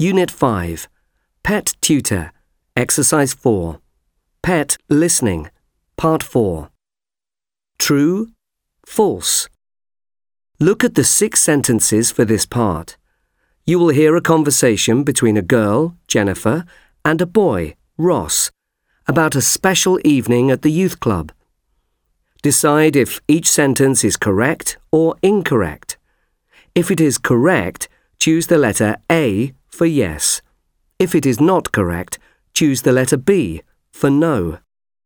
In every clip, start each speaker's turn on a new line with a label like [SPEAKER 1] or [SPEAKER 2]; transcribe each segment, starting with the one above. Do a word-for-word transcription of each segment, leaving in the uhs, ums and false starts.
[SPEAKER 1] Unit five. Pet Tutor. Exercise four. Pet Listening. Part four. True, false. Look at the six sentences for this part. You will hear a conversation between a girl, Jennifer, and a boy, Ross, about a special evening at the youth club. Decide if each sentence is correct or incorrect. If it is correct, choose the letter A for yes. If it is not correct, choose the letter B for no.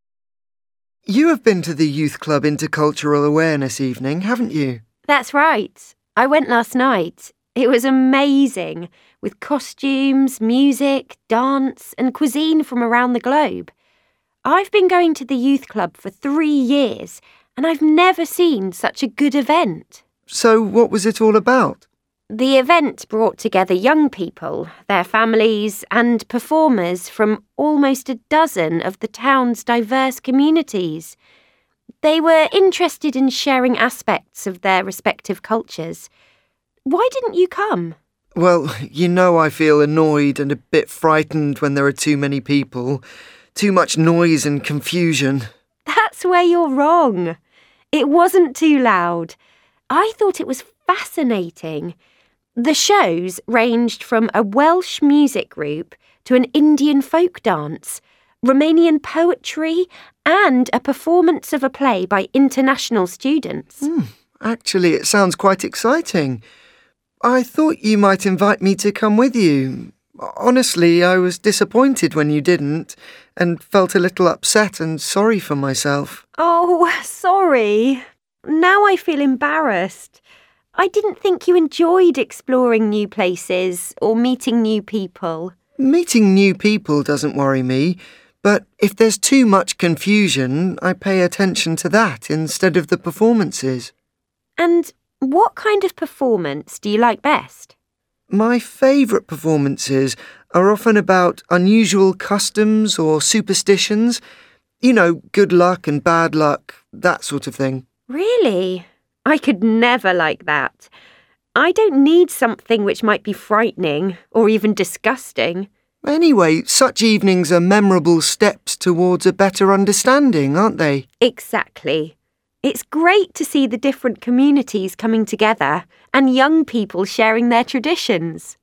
[SPEAKER 2] You have been to the Youth Club Intercultural Awareness evening, haven't you?
[SPEAKER 3] That's right. I went last night. It was amazing, with costumes, music, dance and cuisine from around the globe. I've been going to the youth club for three years and I've never seen such a good event.
[SPEAKER 2] So what was it all about?
[SPEAKER 3] The event brought together young people, their families and performers from almost a dozen of the town's diverse communities. They were interested in sharing aspects of their respective cultures. Why didn't you come?
[SPEAKER 2] Well, you know I feel annoyed and a bit frightened when there are too many people. Too much noise and confusion.
[SPEAKER 3] That's where you're wrong. It wasn't too loud. I thought it was fascinating. The shows ranged from a Welsh music group to an Indian folk dance, Romanian poetry, and a performance of a play by international students.
[SPEAKER 2] Mm, actually, it sounds quite exciting. I thought you might invite me to come with you. Honestly, I was disappointed when you didn't and felt a little upset and sorry for myself.
[SPEAKER 3] Oh, sorry. Now I feel embarrassed. I didn't think you enjoyed exploring new places or meeting new people.
[SPEAKER 2] Meeting new people doesn't worry me, but if there's too much confusion, I pay attention to that instead of the performances.
[SPEAKER 3] And what kind of performance do you like best?
[SPEAKER 2] My favourite performances are often about unusual customs or superstitions. You know, good luck and bad luck, that sort of thing.
[SPEAKER 3] Really? I could never like that. I don't need something which might be frightening or even disgusting.
[SPEAKER 2] Anyway, such evenings are memorable steps towards a better understanding, aren't they?
[SPEAKER 3] Exactly. It's great to see the different communities coming together and young people sharing their traditions.